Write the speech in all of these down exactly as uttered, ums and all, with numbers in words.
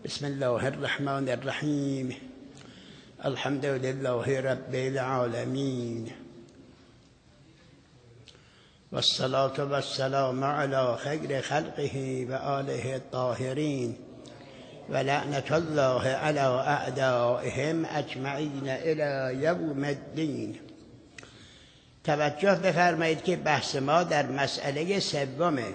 بسم الله الرحمن الرحیم. الحمد لله رب العالمین و الصلاة و السلام علی خیر خلقه و آله الطاهرین و لعنت الله علی اعدائهم اجمعین الی یوم الدین. توجه بفرمایید که بحث ما در مسئله سومه.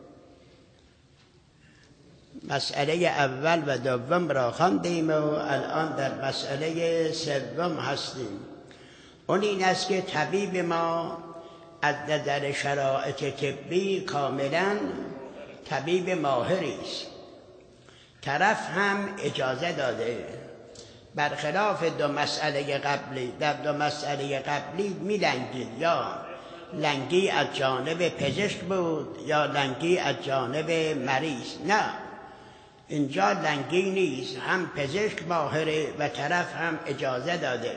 مسئله اول و دوم را خواندیم و الان در مسئله سوم هستیم. اون این است که طبیب ما از نظر شرایط طبی کاملا طبیب ماهری است. طرف هم اجازه داده، برخلاف دو مسئله قبلی. در دو مسئله قبلی می لنگید، یا لنگی از جانب پزشک بود یا لنگی از جانب مریض. نه، اینجا لنگی نیست، هم پزشک ماهره و طرف هم اجازه داده.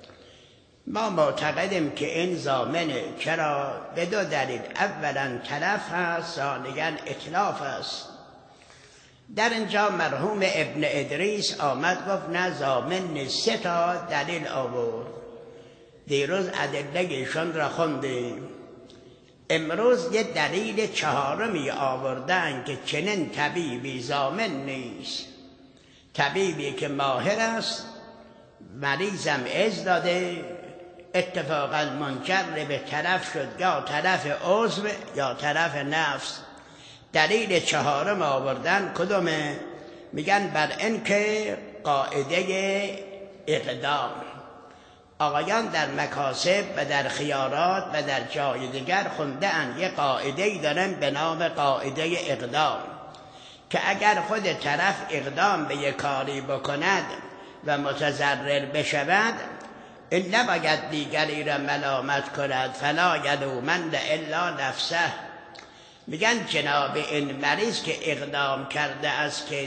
ما معتقدیم که این ضامنه. چرا؟ به دو دلیل. اولا طرف هست، ثانیاً اتلاف است. در اینجا مرحوم ابن ادریس آمد گفت نه ضامن نیست. سه تا دلیل آورد. دیروز ادله‌شون را خوندیم. امروز یه دلیل چهارمی آوردن که چنین طبیبی ضامن نیست. طبیبی که ماهر است، مریضم اذن داده، اتفاقا منجر به طرف شد، یا طرف عضو یا طرف نفس. دلیل چهارم آوردن کدومه؟ میگن بر این که قاعده اقدام. آقایان در مکاسب و در خیارات و در جای دیگر خونده اند یه قاعده‌ای دارن به نام قاعده اقدام، که اگر خود طرف اقدام به یک کاری بکند و متضرر بشود، این نباید دیگری را ملامت کند. فلا یلومن الا نفسه. میگن جناب این مریض که اقدام کرده است که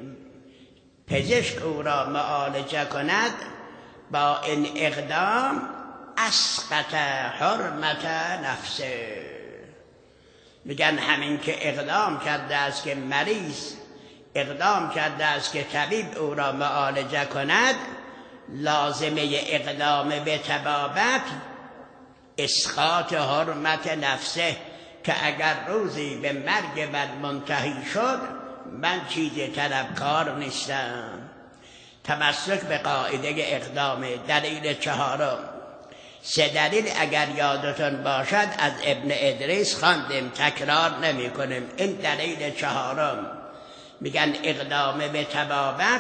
پزشک او را معالجه کند، با این اقدام اسقط حرمت نفسه. میگن همین که اقدام کرده است که مریض اقدام کرده است که طبیب او را معالجه کند، لازمه اقدام به طبابت اسقاط حرمت نفسه، که اگر روزی به مرگ من منتهی شد، من چیز طلبکار نیستم. تمسک به قاعده اقدام. دلیل چهارم. سه دلیل اگر یادتون باشد از ابن ادریس خواندیم، تکرار نمی کنیم. این دلیل چهارم. میگن اقدام به طبابت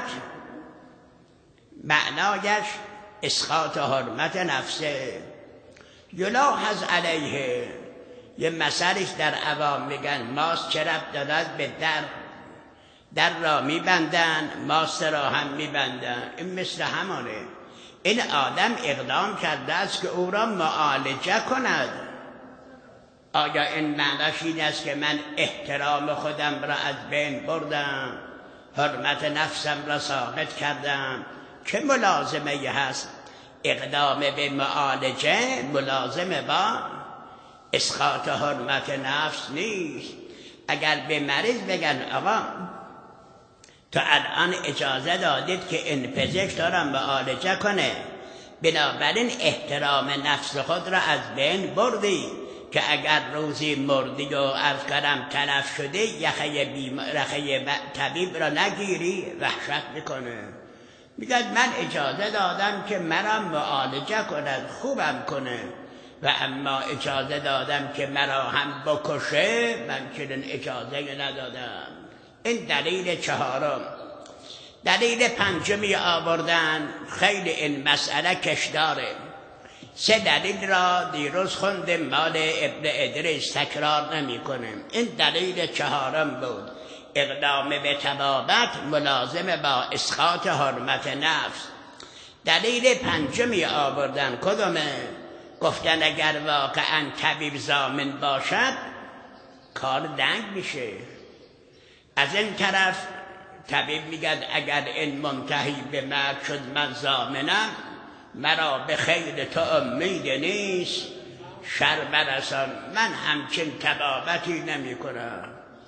معنایش اسقاط حرمت نفسه. یلاحظ علیه. یه مسئلهش در عوام میگن ماست چه ربط دارد به در؟ در را میبندن، ماست را هم میبندن. این مثل همانه. این آدم اقدام کرده است که او را معالجه کند. آیا این معنیش این است که من احترام خودم را از بین بردم، حرمت نفسم را ساقط کردم؟ چه ملازمه هست؟ اقدام به معالجه ملازمه با اسقاط حرمت نفس نیست. اگر به مریض بگن آقا تو الان اجازه دادید که این پزشک دارم معالجه کنه، بنابراین احترام نفس خود را از بین بردی، که اگر روزی مردی و عرض کردم تلف شده، یخه, بیم... یخه طبیب را نگیری، وحشت میکنه. میگه من اجازه دادم که مرا معالجه کند، خوبم کنه، و اما اجازه دادم که مرا هم بکشه، من چنین اجازه ندادم. این دلیل چهارم. دلیل پنجمی آوردن، خیلی این مسئله کش داره. سه دلیل را دیروز خوندیم، مال ابن ادریس، تکرار نمی کنیم. این دلیل چهارم بود. اقدام به طبابت ملازم با اسقاط حرمت نفس. دلیل پنجمی آوردن کدومه؟ گفتن اگر واقعا طبیب ضامن باشد کار دنگ میشه. از این طرف طبیب میگه اگر این منتهی به مرگ شد من ضامنم، مرا به خیر تو امید نیست، شر برسان، من همچین طبابتی نمی کنم.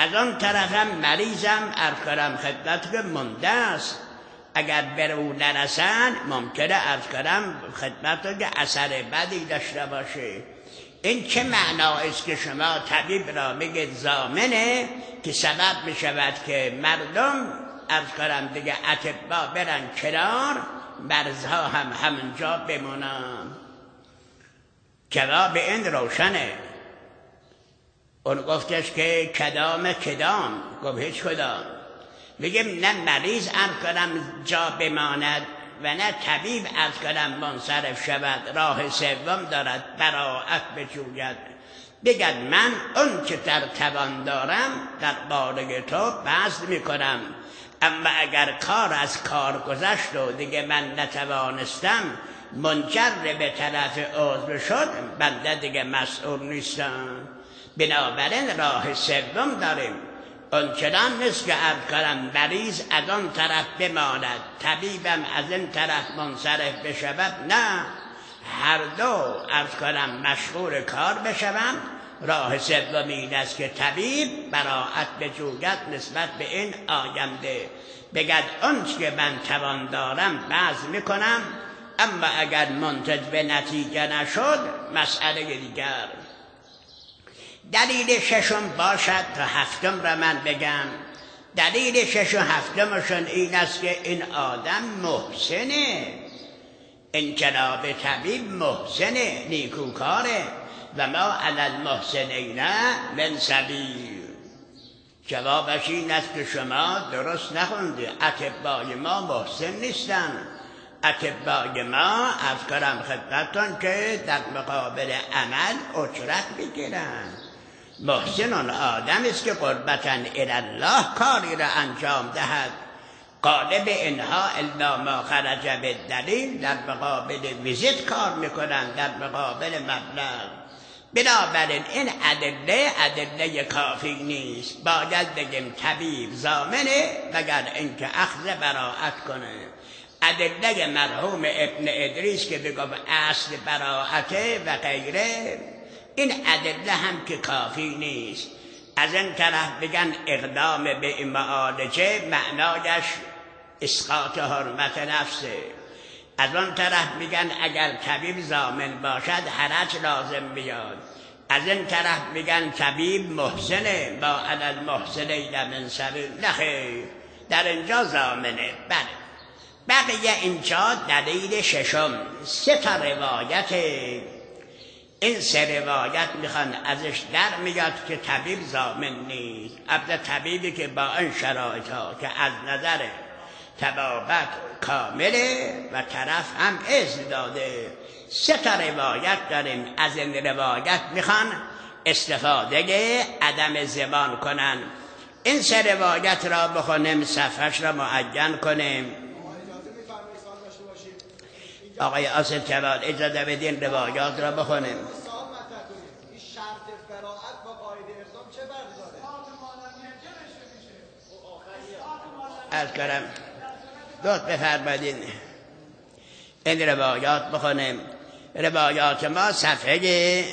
از آن طرفم مریضم، عرض کنم خدمت که منده است، اگر بر او نرسن ممکنه عرض کنم خدمت که اثر بدی داشته باشه. این چه معنا است که شما طبیب را بگید ضامنه که سبب می شود که مردم عرض کنم دیگه اطباء برن کنار، مرزها هم همونجا بمونن. جواب این روشنه. اون گفتش که کدام کدام، گفت هیچ کدام. بگیم نه مریض عرض کنم جا بماند و نه طبیب عرض کنم منصرف شود، راه سوم دارد براءت بجوید، بگد من اون که در توان دارم در باره تو بذل میکنم، اما اگر کار از کار گذشت و دیگه من نتوانستم منجر به طرف عضو شد، بنده دیگه مسئول نیستم. بنابراین راه سوم داریم. اون چنان نیست که عرض کنم مریض از آن طرف بماند، طبیبم از این طرف منصرف بشود، نه، هر دو عرض کنم مشغول کار بشوم. راه سوم این است که طبیب براءت بجوید نسبت به این آینده، بگد اون که من توان دارم بذل میکنم، اما اگر منتج به نتیجه نشد مسئله دیگر. دلیل ششم باشد تا هفتم را من بگم. دلیل شش و هفتمشون این است که این آدم محسنه، این جناب طبیب محسنه، نیکوکاره، و ما علی المحسنین من سبیل. جوابش این است که شما درست نخوندی، اطبای ما محسن نیستن. اطبای ما از کرم خدمتون که در مقابل عمل اجرت بگیرن. محسن آن آدم است که قربتاً الله کاری را انجام دهد، غالب اینها الا ما خرج بالدلیل، در مقابل ویزیت کار میکنن، در مقابل مبلغ. بنابراین این ادله ادله کافی نیست، باید بگیم طبیب ضامنه مگر اینکه اخذ براءت کنه. ادله مرحوم ابن ادریس که بگم اصل براءته و غیره، این ادله هم که کافی نیست. از این طرف بگن اقدام به این معالجه معنایش اسقاط حرمت نفسه، از اون طرف میگن اگر طبیب ضامن باشد حرج لازم بیاد، از این طرف میگن طبیب محسنه، با علی المحسنین من سبیل. نخیر، در اینجا ضامنه. بله، بقیه اینجا دلیل ششم، سه تا روایت. این سه روایت میخوان ازش در میاد که طبیب ضامن نیست. البته طبیبی که با این شرایط ها که از نظر طبابت کامله و طرف هم اذن داده. سه تا روایت داریم، از این روایت میخوان استفاده عدم زبان کنن. این سه روایت را بخونیم، صفحش را معین کنیم. آقای آصف جواد اجازه بدین روایات را بخونیم. این شرط فراعت با قاعده ارزام چه فرق داره؟ از کرم دوست بفرمایید این روایات بخونیم. روایات ما صفحه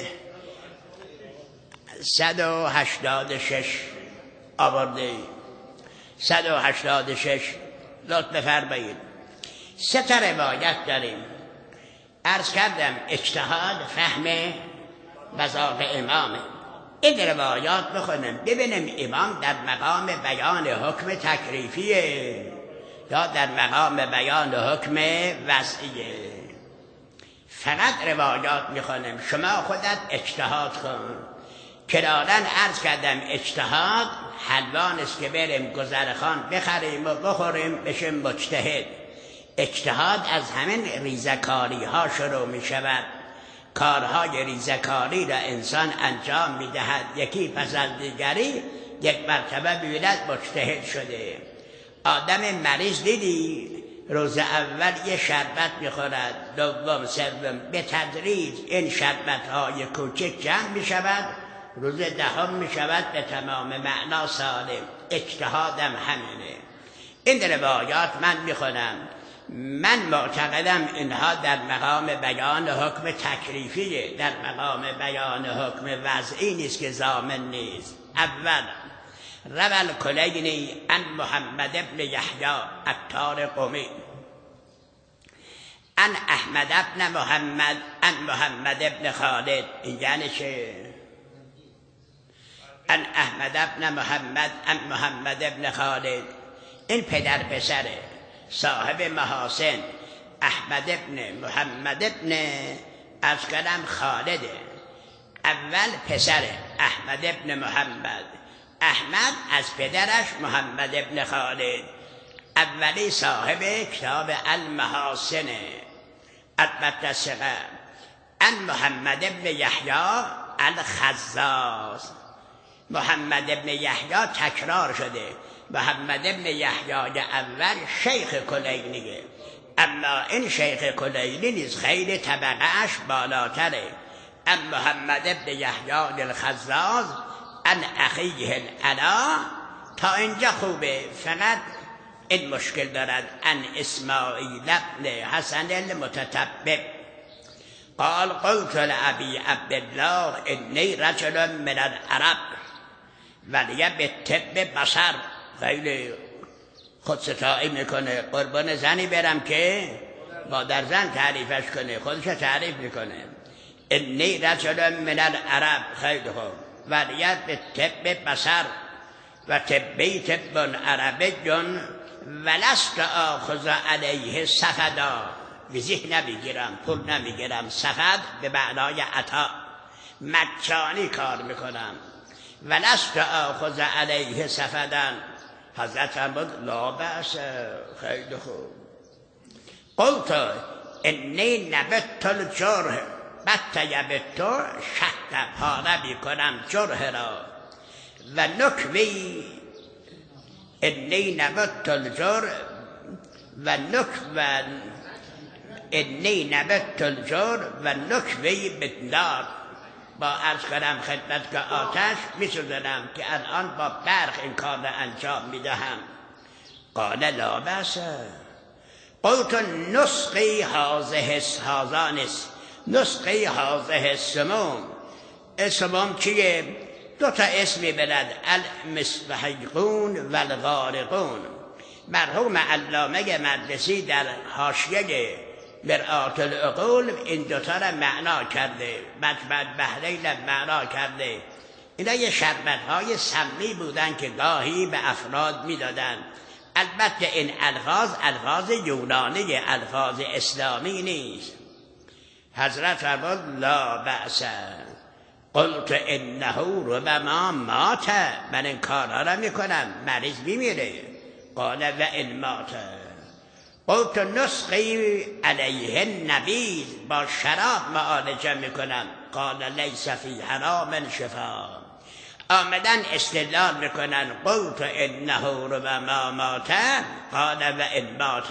صد و هشتاد و شش آورده، صد و هشتاد و شش. لطف بفرمایید. سه تا روایت داریم. عرض کردم اجتهاد فهم مذاق امامه. این روایات بخونیم ببینیم امام در مقام بیان حکم تکلیفیه یا در مقام بیان حکم وضعیه. فقط روایات میخونیم، شما خودت اجتهاد کن. کرارن عرض کردم اجتهاد حلوان است که بریم گذرخان بخریم و بخوریم بشیم مجتهد. اجتهاد از همین ریزکاری ها شروع می شود. کارهای ریزکاری را انسان انجام می دهد، یکی پس از دیگری یک مرتبه بیند مجتهد شده. آدم مریض دیدی روز اول یه شربت می خورد، دوم سوم به تدریج این شربت های کوچک جمع می شود، روز دهم می شود به تمام معنا سالم. اجتهادم همینه. این روایات من می خونم، من معتقدم اینها در مقام بیان حکم تکلیفیه، در مقام بیان حکم وضعی نیست که ضامن نیست. اول روى الکلینی عن محمد ابن یحیی عطار قمی عن احمد ابن محمد عن محمد ابن خالد. این یعنی چه؟ عن احمد ابن محمد عن محمد ابن خالد. این پدر پسره صاحب محاسن احمد ابن محمد ابن از کلم خالده. اول پسر احمد ابن محمد، احمد از پدرش محمد ابن خالد. اولی صاحب کتاب المحاسن البته ثقه. ان محمد ابن یحیی الخزاز. محمد ابن یحیی تکرار شده. محمد ابن یحیی اول شیخ کلینیه، اما این شیخ کلینی نیز خیلی طبقهش بالاتره. ان محمد ابن یحیی الخزاز ان اخیه العلا. تا اینجا خوبه، فقط این مشکل دارد. ان اسماعیل ابن حسن المتتبع قال قلت لأبي عبد الله انی رجل من العرب ولی به طب بصر. خیلی خودستایی میکنه، قربان زنی برم که با در زن تعریفش کنه، خودش تعریف میکنه. انی رجل من العرب. خیلی خوب. ولی به طب بصر و طبی طب عربی ولست آخذ علیه سفدا. ویزی نمیگیرم، پول نمیگیرم. سفد به معنای عطا، مجانی کار میکنم. ولست آخذ علیه سفدن. حضرت فرمود لا بأس. خیلی خوب. قلت انی نبت الجرح بط یبت شهد. پاره میکنم جرح را. و نکوی انی نبت الجرح و نک و انی نبت الجرح و نکوی بالنار. با عرض کنم خدمت که آتش میسوزنم که الان با برق این کار را انجام میدهم. قال لا بأس. قلت نسقی هذه هذانس نسقی هذه السموم. السموم چیه؟ دو تا اسمی بلد، المستحقون و الغارقون. مرحوم علامه مقدسی در حاشیه مرآت العقول این دوتا را معنا کرده، مجمع البحرین معنا کرده. اینا یه شربت های سمی بودن که گاهی به افراد میدادن. البته این الفاظ الفاظ یونانی، الفاظ اسلامی نیست. حضرت فرمود لا بأس. قلت انه ربما مات. من این کارها را میکنم، مریض میمیره. قال و ان مات. قلت نسقی علیه النبیذ. با شراب معالجه میکنم. قال لیس فی حرام شفا. آمدن استدلال میکنن. قلت انه ربما مات. قال و ان مات.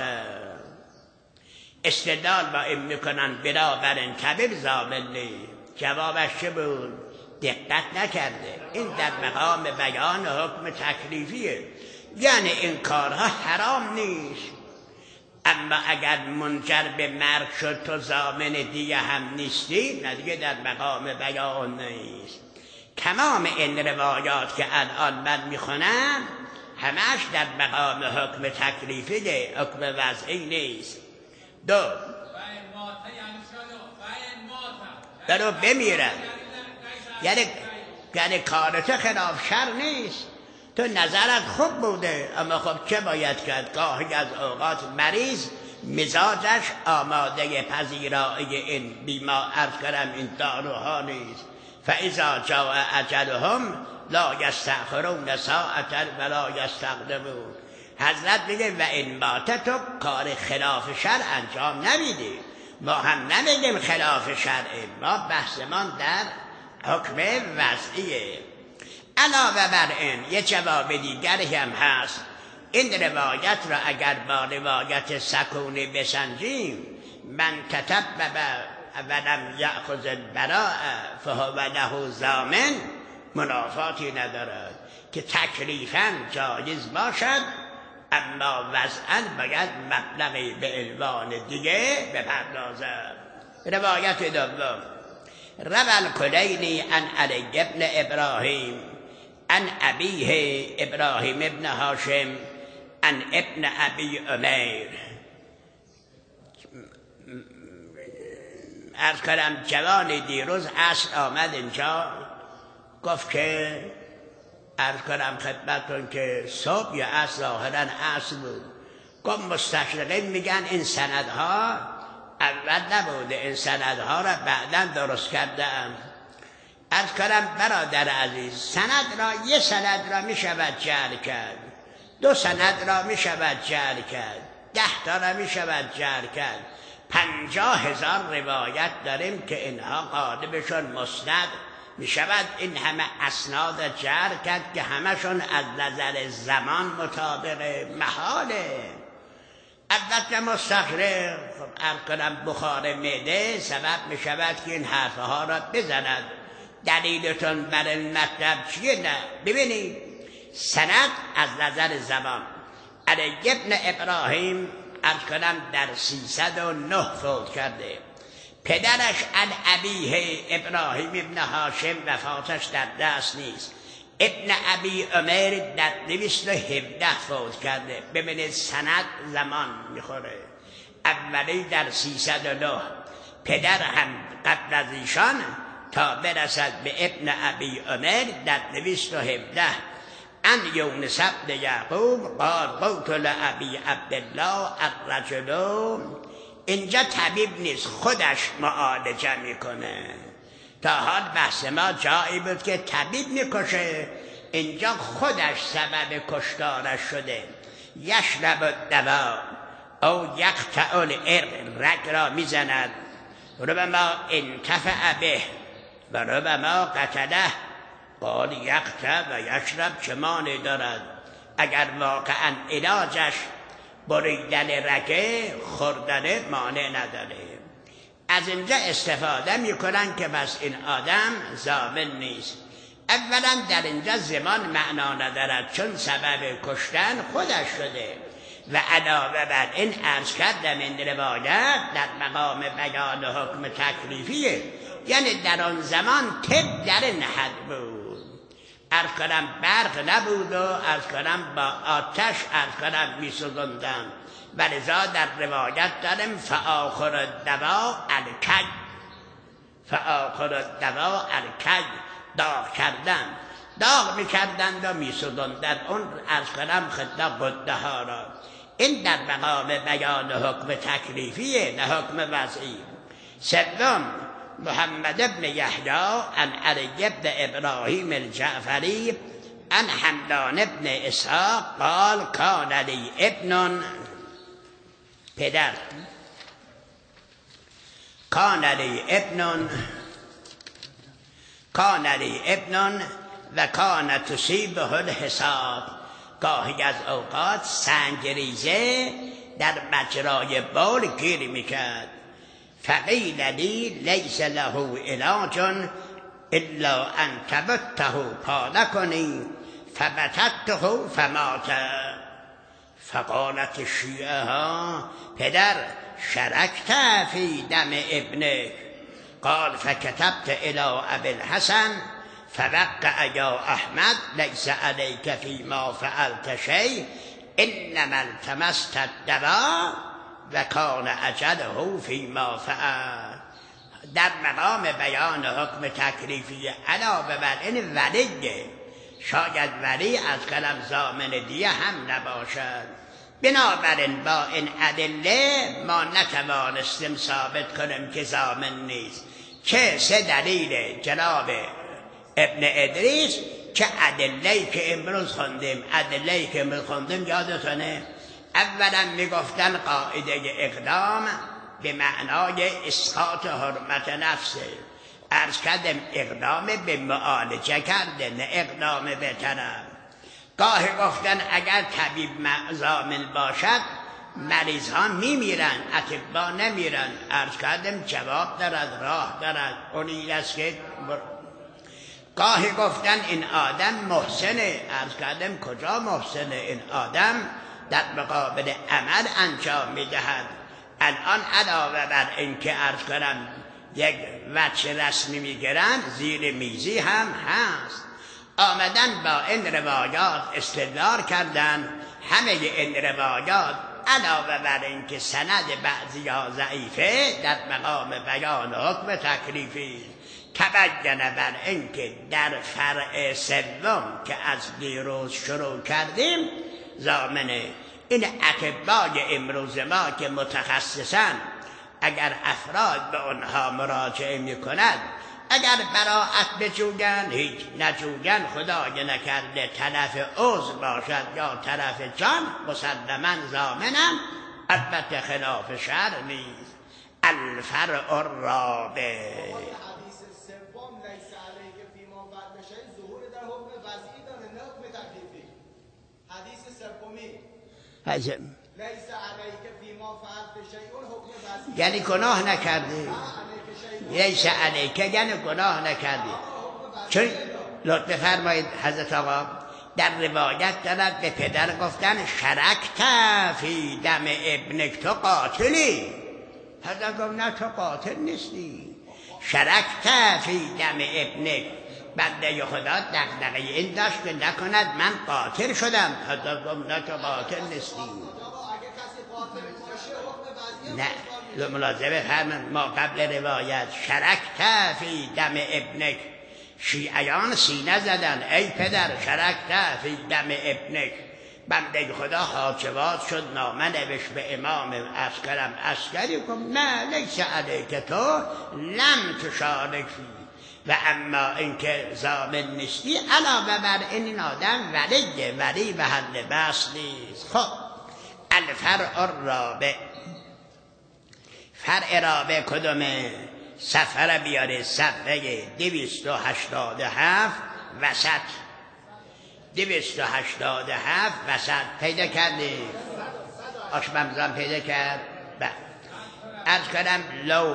استدلال با این میکنن بنابر این طبیب ضامن نیست. جوابش چه بود؟ دقت نکرده. این در مقام بیان حکم تکلیفیه، یعنی این کارها حرام نیست، اما اگر منجر به مرگ شد تو ضامن دیگه هم نیستی، نه دیگه در مقام بیان نیست. تمام این روایات که الان من میخونم همش در مقام حکم تکلیفیه، حکم وضعی نیست. دو برو بمیرم، یعنی یعنی کارت خلاف شر نیست. تو نظرت خوب بوده، اما خب چه باید کرد؟ گاهی از اوقات مریض مزاجش آماده پذیرایی این بیمار عرض کنم این داروها نیست. فاذا جاء اجلهم لا یستأخرون ساعة ولا یستقدمون. حضرت میگه و این مات تو کار خلاف شرع انجام نمیدی. ما هم نمیگیم خلاف شرع، ما بحثمان در حکم وضعیه. علاوه بر این یه جواب دیگری هم هست. این روایت را اگر با روایت سکونی بسنجیم، من تطبب ولم یأخذ البراء فهو له ضامن، منافاتی ندارد که تکلیفاً جایز باشد، اما وضعاً باید مبلغی به عنوان دیگه بپردازد. روایت دوم روى الکلینی عن علی بن ابراهیم ان ابیه ابراهیم ابن هاشم ان ابن ابی عمیر. عرض کردم جوان دیروز عصر آمد اینجا، گفت که عرض کردم خدمتتون که صبح یا عصر ظاهرا عصر بود، گفت مستشرقین میگن این سندها اول نبوده، این سندها را بعدا درست کردم. عرض کردم برادر عزیز، سند را یه سند را میشود جعل کرد، دو سند را میشود جعل کرد، ده تا را میشود جعل کرد، پنجاه هزار روایت داریم که اینها غالبشون مسند میشود این همه اسناد جعل کرد که همشون از نظر زمان مطابق محاله. البته مستخرج عرض کنم بخار معده سبب میشود که این حرفها را بزند. دلیلتون بر این مطلب چیه؟ نه ببینید، سند از نظر زمان علی ابن ابراهیم عرض کنم در سیصد و نه فوت کرده، پدرش عن ابیه ابراهیم ابن هاشم وفاتش در دست نیست، ابن ابی عمیر در دویست و هفده فوت کرده. ببینید سند زمان میخوره، اولی در سیصد و نه، پدر هم قبل از ایشان تا برسد به ابن ابی عمیر در دویست و هفده. ان یونس بن یعقوب قال قلت لابی عبدالله الرجل، اینجا طبیب نیست، خودش معالجه میکنه. تا حال بحث ما جایی بود که طبیب میکشه، اینجا خودش سبب کشتارش شده. یشرب الدوا او یقطع العرق، رگ را میزند، ربما انتفع به و ربما قتله. قال یقطع و یشرب چه مانع دارد؟ اگر واقعا علاجش بریدن رگه، خوردن مانع نداره. از اینجا استفاده میکنن که بس این آدم ضامن نیست. اولا در اینجا زمان معنا ندارد، چون سبب کشتن خودش شده. و علاوه بر این عرض کردم این روایت در مقام بیان حکم تکلیفیه، یعنی در آن زمان طب در این حد بود. عرض کنم برق نبود و عرض کنم با آتش عرض کنم می سوزندن. ولذا در روایت داریم فآخر الدوا الکی، فآخر الدوا الکی، داغ کردن، داغ می کردند و می سوزندن اون عرض کنم خدمت قده ها را. این در مقام بیان حکم تکلیفیه، نه حکم وضعی. سوم محمد ابن یحیی عن علی ابن ابراهیم الجعفری عن حمدان ابن اسحاق قال کان لی ابن، پدر، کان لی ابن کان لی ابن و کان تصیبه الحساب. گاهی از اوقات سنگریزه در مجرای بول گیر میکرد. فقیل لی لیس له علاج الا ان تبته پاله کنی، فبتته فمات. فقالت الشیعه ها پدر شرکت فی دم ابنک، قال فکتبت الى ابی الحسن فوقع یا احمد لیس علیک فیما فعلت شیء انما التمست الدوا و کان اجله فیما فعل. در مقام بیان حکم تکلیفی علاوه بر این ولیه، شاید ولی از کلم ضامن دیه هم نباشد. بنابراین با این ادله ما نتوانستیم ثابت کنیم که ضامن نیست. چه سه دلیل جناب ابن ادریس، چه ادله‌ای که امروز خوندیم. ادله‌ای که امروز خوندیم یادتونه اولا میگفتن قاعده اقدام به معنای اسقاط حرمت نفسه. عرض کردم اقدام به معالجه کرده، نه اقدام به طرف. گاهی گفتن اگر طبیب ضامن باشد مریض ها میمیرن، اطباء نمیرن. عرض کردم جواب دارد، راه دارد، اونی است که بر... گاهی گفتن این آدم محسنه. عرض کردم کجا محسنه؟ این آدم در مقابل عمل انجام میدهد. الان علاوه بر این که عرض کنم یک وجه رسمی میگیرن، زیر میزی هم هست. آمدن با این روایات استدلال کردن. همه این روایات علاوه بر اینکه سند بعضی ها ضعیفه در مقام بیان حکم تکلیفی، تبین بر اینکه در فرع سوم که از دیروز شروع کردیم ضامنه این اطبای امروز ما که متخصصن اگر افراد به آنها مراجعه میکنند اگر براءت بجویند هیچ، نجویند خدای نکرده تلف عضو باشد یا تلف جان مسلما ضامنم، البته خلاف شرع نیست. الفرع الرابع حدیث سوم لیس علیک فیما فعلت شیء ظهور در حکم وضعی داره نه حکم تکلیفی. حدیث سومی حجم لیس علیک فیما فعلت شیء حکم وضعی یعنی گناه نکردی، لیس علیک یعنی گناه نکردی. چون لطف فرمایید حضرت آقا در روایت دارد به پدر گفتن شرکت فی دم ابنک، تو قاتلی. حضرت گفت نه تو قاتل نیستی. شرکت فی دم ابنک، بنده خدا دغدغه این داشت که نکند من قاتل شدم. حضرت گفت نه تو قاتل نیستی. نه ملاحظه فرمایید ما قبل روایت شرکت فی دم ابنک، شیعیان سینه زدن ای پدر شرکت فی دم ابنک. بنده خدا حاجبات شد نامه نوشت به امام عسکرم عسکری گفت نه لیس علیک تو لم تشارک فی، و اما اینکه ضامن نیستی علاوه بر این آدم ولیه، ولی به حل بس نیست. خب الفرع الرابع، فرع رابع کدومه؟ سفر بیاره صفحه دویست و هشتاد و هفت وسط، دویست و هشتاد و هفت وسط پیدا کردی؟ آشممزان پیدا کرد؟ بله. عرض کردم لو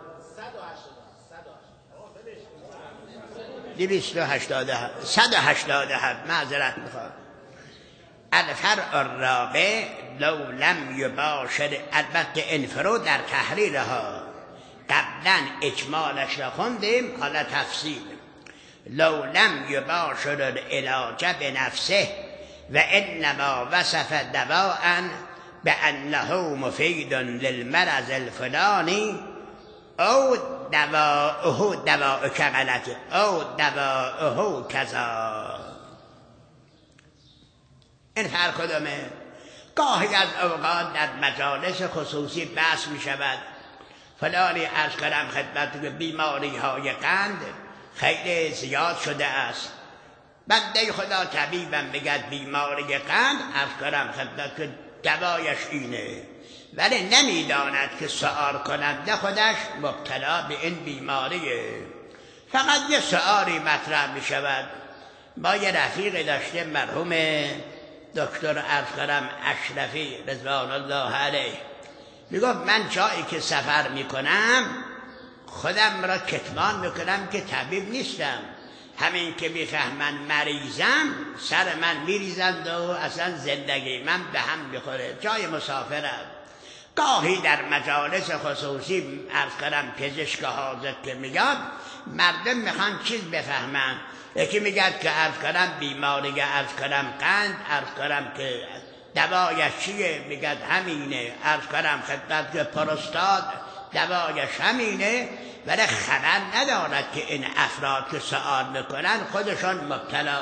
دویست و هشتاد و هفت صد و هشتاد و هفت معذرت میخواد. الفرع الرابع لو لم یباشر، البته انفرو در تحریرها قبلا اجمالش را خوندیم، حالا تفصیل. لو لم یباشر العلاج بنفسه و انما وصف دواء بانه مفید للمرض الفلانی او دواءه دواء کغلط او دواءه کذا. این فرق کدومه؟ گاهی از اوقات در مجالس خصوصی بحث می شود فلانی از کردم خدمت که بیماری های قند خیلی زیاد شده است. بنده خدا طبیبم بگد بیماری قند از کردم خدمت که دوایش اینه، ولی نمیداند که سؤال کننده خودش مبتلا به این بیماریه. فقط یه سؤالی مطرح می شود. با یه رفیق داشته مرحوم دکتر ارفقرم اشرفی رضوان الله علیه، میگفت من جایی که سفر میکنم خودم را کتمان میکنم که طبیب نیستم، همین که میفهمن مریضم سر من میریزند و اصلا زندگی من به هم میخوره. جای مسافرم گاهی در مجالس خصوصی عرض کردم پزشک حاضر که میاد مردم میخوان چیز بفهمن، یکی میگد که عرض کردم بیماری عرض کردم قند عرض کردم که دوایش چیه، میگد همینه، عرض کردم خدمت که پروستات دوایش همینه، ولی خبر ندارد که این افراد که سؤال میکنن خودشون مبتلا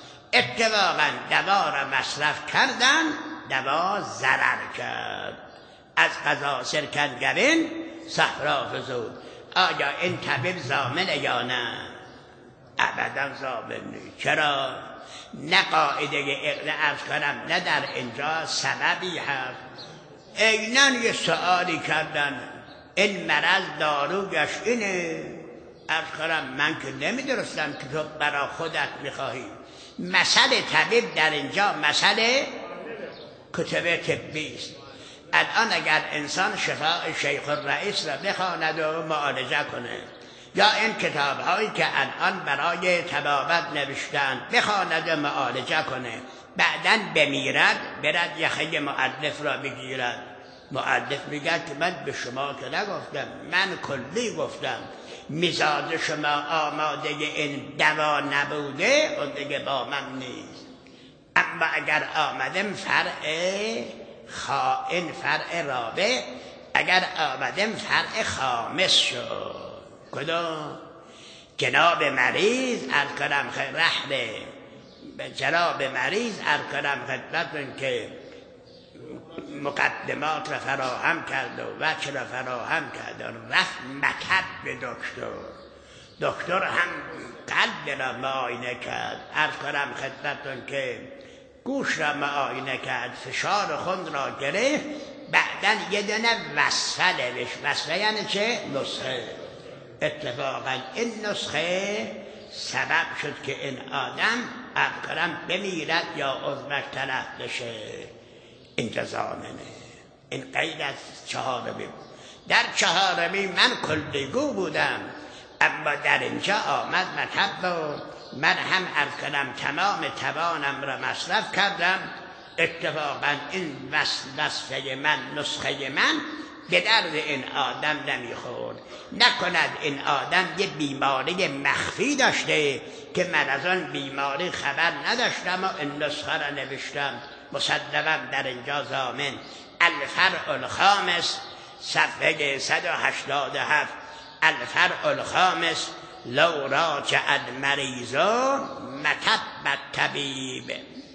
اتفاقا دوا را مصرف کردن، دوا ضرر کرد. از قضا سرکنگرین صحرا فزود. آیا این طبیب ضامنه یا نه؟ ابدا ضامن نیست. چرا؟ نه قاعده اقل عرض کنم نه در اینجا سببی هست. اینن یه سؤالی کردن این مرض داروگش اینه، عرض کنم من که نمیدرستم که تو برا خودت میخواهی. مسئله طبیب در اینجا مسئله کتب طبی است. الان اگر انسان شفاء شیخ الرئیس را بخواند و معالجه کنه یا این کتاب هایی که الان برای طبابت نوشتن بخواند و معالجه کنه، بعداً بمیرد برد یخه مؤلف را بگیرد، مؤلف میگه که من به شما که نگفتم، من کلی گفتم مزاج شما آماده این دوا نبوده اون دیگه با من نیست. اما اگر آمدم فرع خائن فرع رابع، اگر آمدم فرع خامس شد. کدوم؟ جناب مریض عرض کنم رحله به جناب مریض عرض کنم خدمتتون که مقدمات را فراهم کرد و وجه را فراهم کرد و رفت مکتب به دکتر. دکتر هم قلب را معاینه کرد، عرض کنم خدمتتون که گوش را معاینه کرد، فشار خون را گرفت، بعدن یه دونه وصفه نوشت. وصفه یعنی چه؟ نسخه. اتفاقا این نسخه سبب شد که این آدم عرض کنم بمیرد یا عضوش تلف بشه. اینجا زامنه. این قید از چهارمی. در چهارمی من کلیگو بودم، اما در اینجا آمد مطب و من هم عرض کنم تمام توانم را مصرف کردم. اتفاقا این وصفه من، نسخه من به درد این آدم نمیخورد. نکند این آدم یه بیماری مخفی داشته که من از آن بیماری خبر نداشتم و این نسخه را نوشتم. مصدقا در اینجا ضامن. الفرع الخامس صفحه صد و هشتاد و هفت. الفرع الخامس لو راجع المریض مطب الطبیب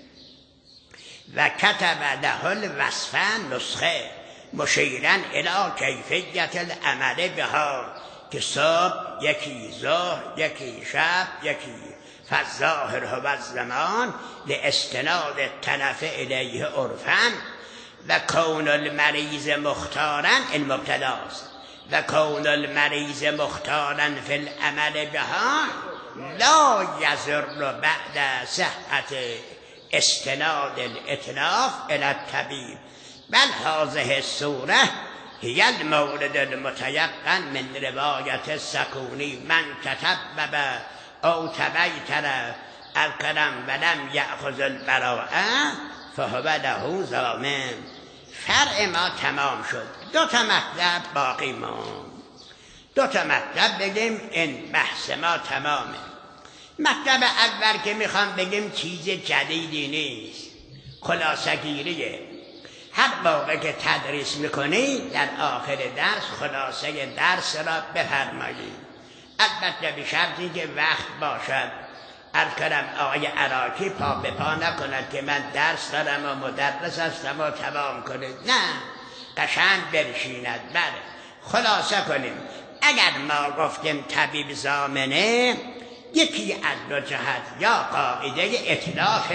و کتب له الوصف نسخه مشیرا الی کیفیت العمل بها، که صبح یکی، ظهر یکی، شب یکی. فالظاهر هو الزمان لاستناد التلف الیه عرفا و کون المریض مختارا المبتلاست و کون المریض مختارا فی العمل بها لا یضر بعد صحت استناد الاتلاف الى الطبیب، بل هذه الصوره هي المورد المتيقن من روایت السکونی من تطبب او تبیتر الکرم ولم یأخذ البراءه فهو له ضامن. فرع ما تمام شد. دو تا مطلب باقی ماند. دو تا مطلب بگیم این بحث ما تمامه. مطلب اول که میخوام بگیم چیز جدیدی نیست، خلاصه گیریه. هر موقع که تدریس میکنی در آخر درس خلاصه درس را بفرمایید. البته به شرطی که وقت باشد. عرض کنم آقای عراقی پا به پا نکند که من درس دارم و مدرس هستم و تمام کنید. نه، قشنگ برشیند. بله، خلاصه کنیم. اگر ما گفتیم طبیب ضامنه، یکی از دو جهت، یا قاعده اتلاف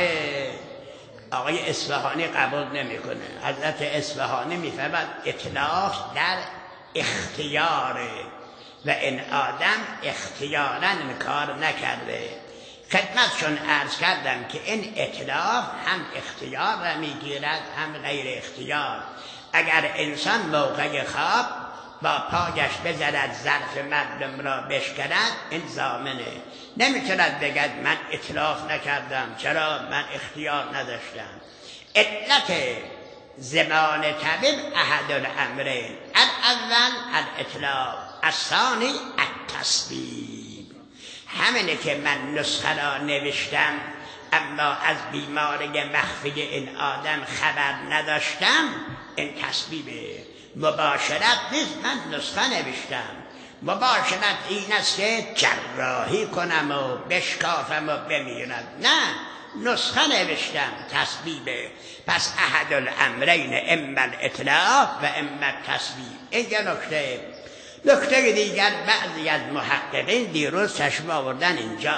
آقای اصفهانی قبول نمیکنه. حضرت اصفهانی میفهمد اتلاف در اختیاره و این آدم اختیاراً کار نکرده. خدمتشون عرض کردم که این اتلاف هم اختیار را میگیرد هم غیر اختیار. اگر انسان موقع خواب با پایش بزند ظرف مردم را بشکند، این ضامنه. نمیتوند بگد من اتلاف نکردم، چرا؟ من اختیار نداشتم. علت زمان طبیب احد الامرین، الاول الاتلاف، الثانی التسبیب. همینه که من نسخه را نوشتم اما از بیماری مخفی این آدم خبر نداشتم، این تسبیبه. مباشرت نیست من نسخه نوشتم. مباشرت این است که جراحی کنم و بشکافم و بمیرم. نه، نسخه نوشتم، تسبیبه. پس احد الامرین اما الاطلاف و اما التسبیب. اینجا نکته. نکته دیگر، بعضی از محققین دیروز چشم آوردن اینجا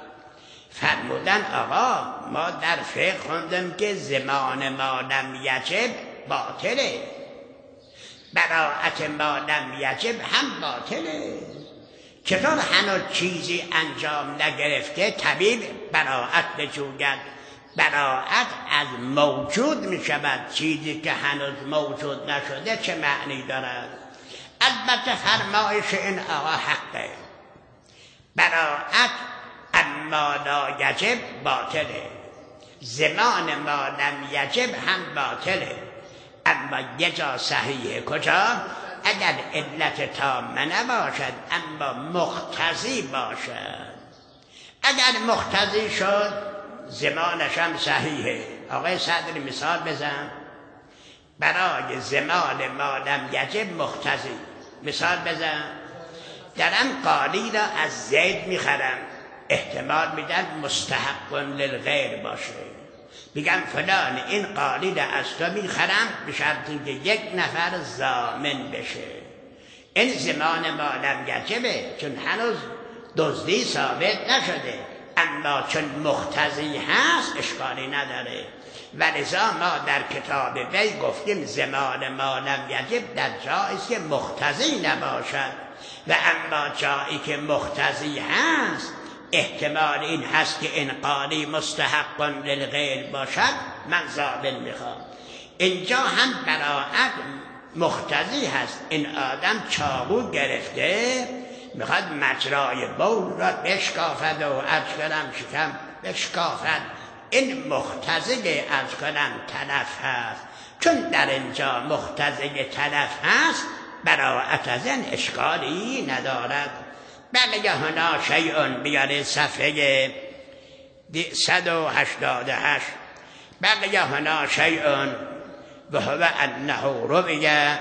فرمودن آقا ما در فقه خوندم که زمان ما لم یجب باطله، براءت ما لم یجب هم باطله. چطور هنوز چیزی انجام نگرفته طبیب براءت بجوید؟ براءت از موجود می شود. چیزی که هنوز موجود نشده چه معنی دارد؟ البته فرمایش این آقا حقه. براءت اما لا یجب باطله، زمان ما لم یجب هم باطله. اما یه جا صحیحه. کجا؟ اگر علت تامه نباشد اما مقتضی باشد. اگر مقتضی شد زمانش هم صحیحه. آقای صدری مثال بزن برای زمان ما لم یجب مقتضی. مثال بزن درم قالی را از زید میخرم، احتمال میدن مستحق للغیر باشه. میگم فلان این قالی را از تو میخرم به شرطی که یک نفر ضامن بشه. این زمان ما لم یجبه چون هنوز دزدی ثابت نشده، اما چون مقتضی هست اشکالی نداره. ولذا ما در کتاب وی گفتیم زمان ما لم یجب در جایی که مقتضی نباشد و اما جایی که مقتضی هست احتمال این هست که این قالی مستحق للغیر باشد، من ضامن میخوام. اینجا هم براعت مقتضی هست. این آدم چاقو گرفته میخواد مجرای بول را بشکافد و عرض کنم شکم بشکافد. این مقتضی عرض کنم تلف هست. چون در اینجا مقتضی تلف هست براعت از این اشکالی ندارد. بقیه هنا شیئون بیاره صفحه صد و هشتاد و هشت. بقیه هنا شیئون و هو انه رویه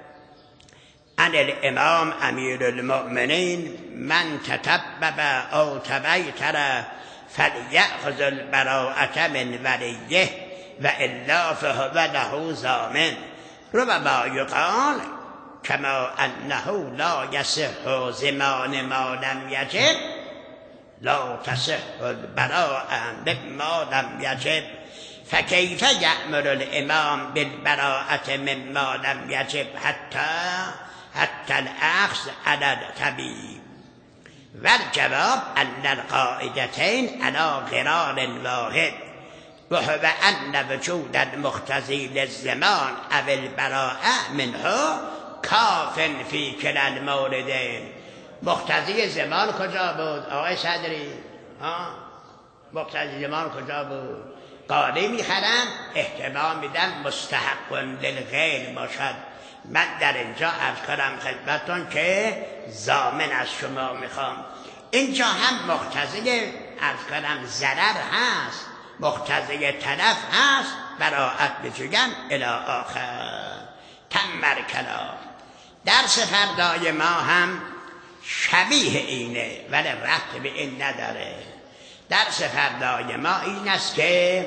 عن الامام امیر المؤمنین من تتبب او تبیتر فلیأخذ البراءة من ولیه و الا فهو له ضامن. ربما یقال کما انه لا یصح زمان ما لم یجب لا تصح البراءة مما لم یجب فکیف یأمر الامام بالبراءة مما لم یجب حتی حتی الاخذ على الطبیب. والجواب ان القاعدتين على قرار واحد وهو ان وجود المقتضي للزمان او البراءة منه کاف فی کلا الموردین. مقتضی زمان کجا بود آقای صدری؟ ها مقتضی زمان کجا بود؟ قالی میخرم احتمال میدم مستحق للغیر باشد. من در اینجا عرض کنم خدمتتون که ضامن از شما میخوام. اینجا هم مقتضی عرض کنم ضرر هست، مقتضی تلف هست، براعت بجویم الی آخر. تمر کلام. درس فردای ما هم شبیه اینه ولی ربط به این نداره. درس فردای ما این است که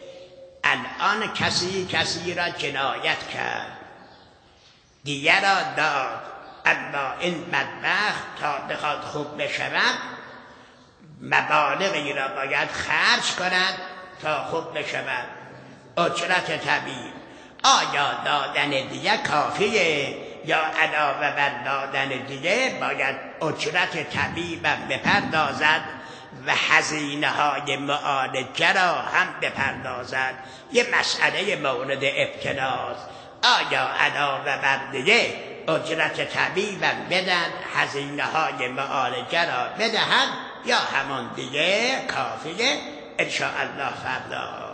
الان کسی کسی را جنایت کرد، دیگر را داد، اما این بدبخت تا بخواد خوب بشود مبالغی را باید خرج کند تا خوب بشود. اجرت طبیب. آیا دادن دیگه کافیه یا علاوه بر دادن دیگه باید اجرت طبیبم بپردازد و هزینه های معالجه را هم بپردازد؟ یه مسئله مورد ابتلاست. آیا علاوه بر دیگه اجرت طبیبم بدن، هزینه های معالجه را بدهد یا همون دیگه کافیه؟ انشاءالله فردا